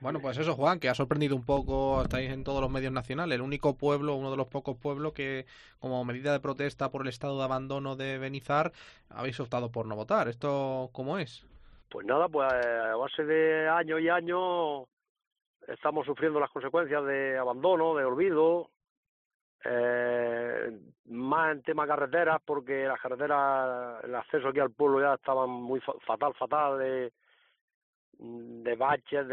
Bueno, pues eso, Juan, que ha sorprendido un poco, estáis en todos los medios nacionales, el único pueblo, uno de los pocos pueblos que, como medida de protesta por el estado de abandono de Benizar, habéis optado por no votar. ¿Esto cómo es? Pues nada, pues a base de años y años estamos sufriendo las consecuencias de abandono, de olvido, más en tema carreteras, porque las carreteras, el acceso aquí al pueblo ya estaban muy fatal, de baches,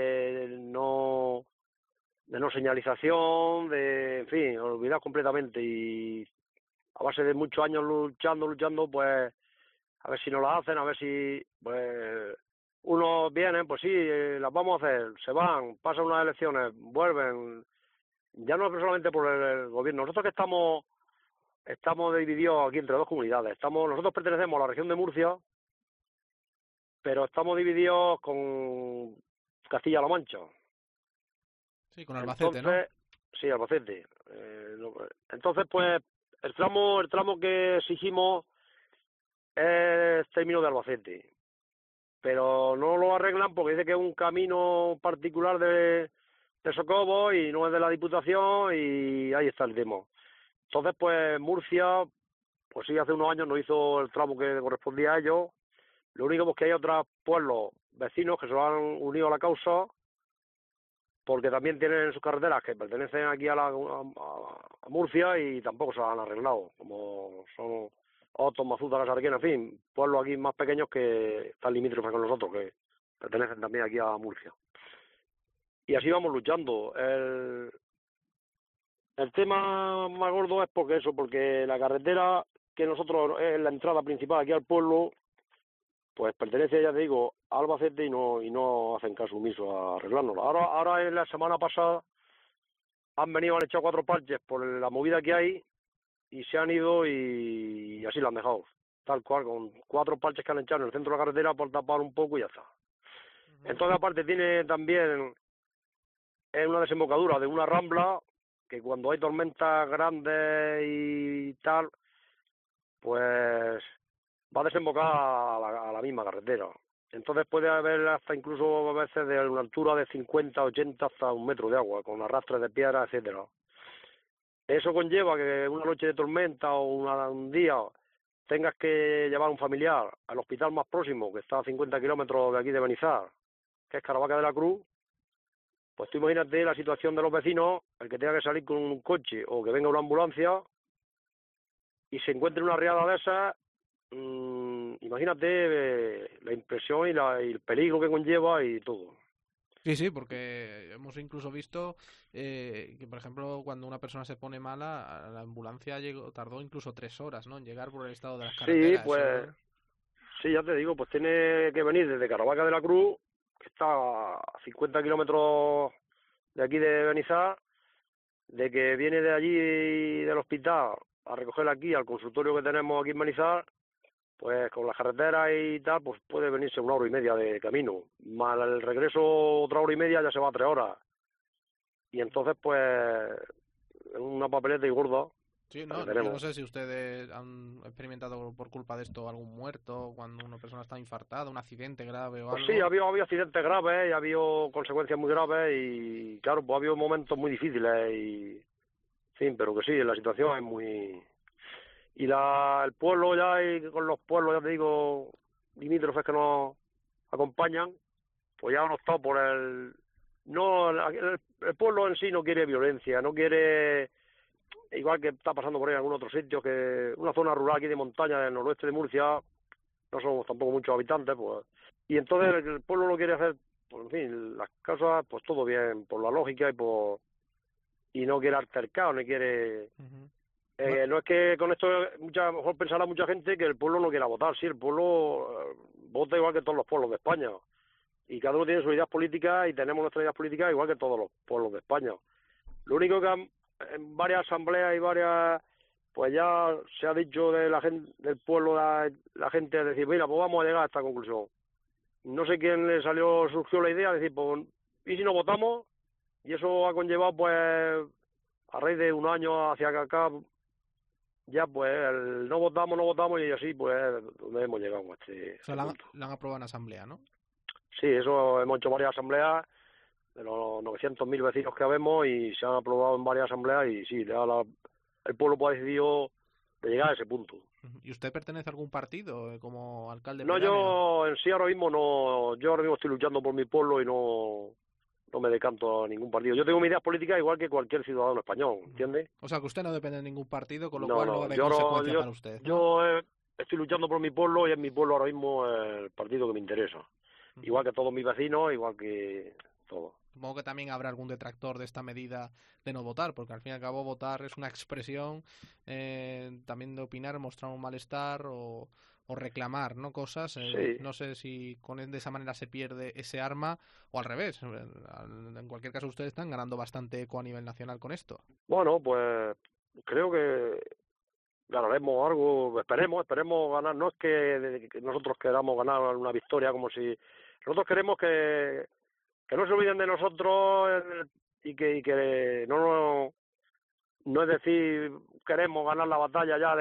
de no señalización, en fin, olvidado completamente. Y a base de muchos años luchando, pues a ver si nos las hacen, a ver si, pues, unos vienen, pues sí, las vamos a hacer, se van, pasan unas elecciones, vuelven, ya no es solamente por el gobierno, nosotros que estamos divididos aquí entre dos comunidades, nosotros pertenecemos a la región de Murcia, pero estamos divididos con Castilla-La Mancha. Sí, con Albacete, ¿no? Entonces, sí, Albacete. Entonces, pues, el tramo que exigimos es término de Albacete, pero no lo arreglan porque dice que es un camino particular de Socobo y no es de la Diputación y ahí está el tema. Entonces, pues, Murcia, pues sí, hace unos años no hizo el tramo que correspondía a ellos. Lo único pues que hay otros pueblos vecinos que se lo han unido a la causa porque también tienen sus carreteras que pertenecen aquí a Murcia y tampoco se las han arreglado, como son Otos, Mazuta, La Sarquena, en fin, pueblos aquí más pequeños que están limítrofes con nosotros, que pertenecen también aquí a Murcia. Y así vamos luchando. El tema más gordo es porque la carretera que nosotros es la entrada principal aquí al pueblo, pues pertenece, ya te digo, a Albacete y no hacen caso omiso a arreglárnosla. Ahora en la semana pasada han venido, han echado 4 parches por la movida que hay y se han ido y así la han dejado. Tal cual, con 4 parches que han echado en el centro de la carretera por tapar un poco y ya está. Entonces aparte tiene también una desembocadura de una rambla que cuando hay tormentas grandes y tal, pues va a desembocar a la misma carretera. Entonces puede haber hasta incluso a veces de una altura de 50, 80 hasta 1 metro de agua, con arrastres de piedra, etcétera. Eso conlleva que una noche de tormenta o un día tengas que llevar a un familiar al hospital más próximo, que está a 50 kilómetros de aquí de Benizar, que es Caravaca de la Cruz. Pues tú imagínate la situación de los vecinos, el que tenga que salir con un coche o que venga una ambulancia y se encuentre una riada de esas. Imagínate la impresión y el peligro que conlleva y todo. Sí, sí, porque hemos incluso visto que, por ejemplo, cuando una persona se pone mala, la ambulancia tardó incluso 3 horas, ¿no?, en llegar por el estado de las Sí, carreteras. pues, Eso. sí, ya te digo, pues tiene que venir desde Caravaca de la Cruz, que está a 50 kilómetros de aquí de Benizar, de que viene de allí del hospital a recoger aquí al consultorio que tenemos aquí en Benizar, pues con las carreteras y tal, pues puede venirse 1 hora y media de camino. Más el regreso 1 hora y media ya se va a 3 horas. Y entonces, pues, es una papeleta y gorda Sí, la que no, yo no tenemos. sé si ustedes han experimentado por culpa de esto algún muerto, cuando una persona está infartada, un accidente grave o Pues sí, algo. ha habido accidentes graves y ha habido consecuencias muy graves y, claro, pues ha habido momentos muy difíciles y, en fin, pero que sí, la situación es muy... Y el pueblo ya, y con los pueblos, ya te digo, limítrofes que nos acompañan, pues ya han optado por el... No, el pueblo en sí no quiere violencia, no quiere, igual que está pasando por ahí en algún otro sitio, que una zona rural aquí de montaña del noroeste de Murcia, no somos tampoco muchos habitantes, pues, y entonces el pueblo lo quiere hacer, pues en fin, las cosas, pues todo bien, por la lógica y no quiere altercado, ni quiere... Ujú. Bueno, No es que con esto a lo mejor pensará mucha gente que el pueblo no quiera votar, sí, el pueblo vota igual que todos los pueblos de España, y cada uno tiene sus ideas políticas y tenemos nuestras ideas políticas igual que todos los pueblos de España. Lo único que en varias asambleas y varias, pues ya se ha dicho de la gente del pueblo, la gente decir, mira, pues vamos a llegar a esta conclusión. No sé quién le surgió la idea de decir, pues, ¿y si no votamos? Y eso ha conllevado, pues, a raíz de un año hacia acá, ya pues, el no votamos y así, pues, donde hemos llegado a o sea, este punto. la han aprobado en asamblea, ¿no? Sí, eso hemos hecho varias asambleas de los 900.000 vecinos que habemos, y se han aprobado en varias asambleas, y sí, el pueblo pues ha decidido de llegar a ese punto. ¿Y usted pertenece a algún partido como alcalde No, pedáneo? yo en sí ahora mismo no, yo ahora mismo estoy luchando por mi pueblo y no me decanto a ningún partido. Yo tengo mis ideas políticas igual que cualquier ciudadano español, ¿entiendes? O sea, que usted no depende de ningún partido, con lo No, cual no va a no, haber yo, ahora- consecuencia yo, para usted, ¿no? yo estoy luchando por mi pueblo, y es mi pueblo ahora mismo el partido que me interesa. Ujú. Igual que todos mis vecinos, igual que todo. Supongo que también habrá algún detractor de esta medida de no votar, porque al fin y al cabo votar es una expresión también de opinar, mostrar un malestar o reclamar, ¿no? Cosas. Sí, No sé si de esa manera se pierde ese arma o al revés. En cualquier caso, ustedes están ganando bastante eco a nivel nacional con esto. bueno, pues creo que ganaremos algo, esperemos ganar. No es que nosotros queramos ganar una victoria, como si nosotros queremos que no se olviden de nosotros, y que no es decir queremos ganar la batalla ya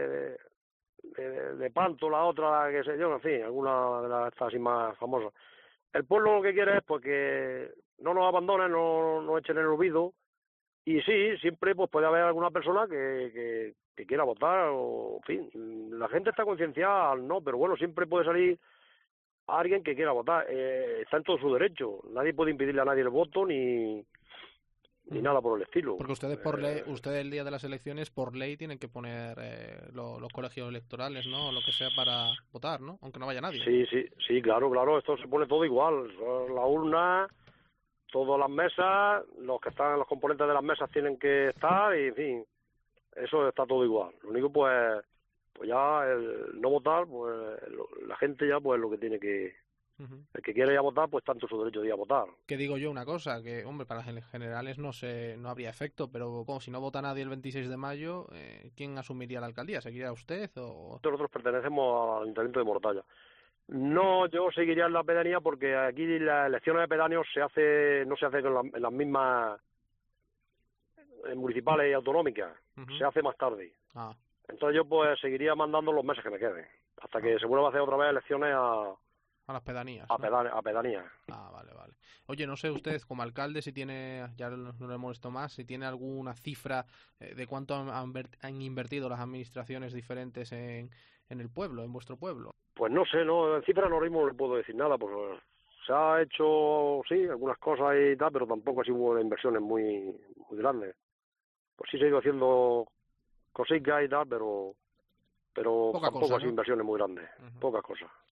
de Panto, la otra, que sé yo, en fin, alguna de las estas así más famosas. El pueblo lo que quiere es pues que no nos abandonen, no nos echen en el olvido. Y sí, siempre pues puede haber alguna persona que quiera votar, o en fin, la gente está concienciada al no, pero bueno, siempre puede salir alguien que quiera votar. Está en todo su derecho, nadie puede impedirle a nadie el voto, ni Ujú. nada por el estilo. Porque ustedes por ley, ustedes el día de las elecciones por ley tienen que poner los colegios electorales, ¿no? O lo que sea para votar, ¿no? Aunque no vaya nadie. Sí, sí, sí, claro, claro, esto se pone todo igual, son la urna, todas las mesas, los que están, los componentes de las mesas tienen que estar, y en fin, eso está todo igual. Lo único pues ya el no votar, pues la gente ya pues lo que tiene que, Ujú. el que quiere ir a votar, pues tanto su derecho de ir a votar. Que digo yo una cosa, que hombre, para las generales no habría efecto, pero como si no vota nadie el 26 de mayo, ¿quién asumiría la alcaldía? ¿Seguiría usted o...? Nosotros pertenecemos al Ayuntamiento de Mortalla. No, yo seguiría en la pedanía, porque aquí las elecciones de pedáneos no se hace en las mismas municipales y autonómicas, Ujú. se hace más tarde. Ah, Entonces yo pues seguiría mandando los meses que me queden, hasta ah, que se vuelva a hacer otra vez elecciones a las pedanías, ¿no? a pedanías. Ah, vale, vale. Oye, no sé usted como alcalde si tiene, ya no le molesto más, si tiene alguna cifra de cuánto han invertido las administraciones diferentes en el pueblo, en vuestro pueblo. Pues no sé, no, en cifras ahora mismo no le puedo decir nada, pues se ha hecho, sí, algunas cosas y tal, pero tampoco así hubo inversiones muy grandes. Pues sí se ha ido haciendo cositas y tal, pero Poca tampoco cosa, así ¿no? inversiones muy grandes, Ujú. pocas cosas.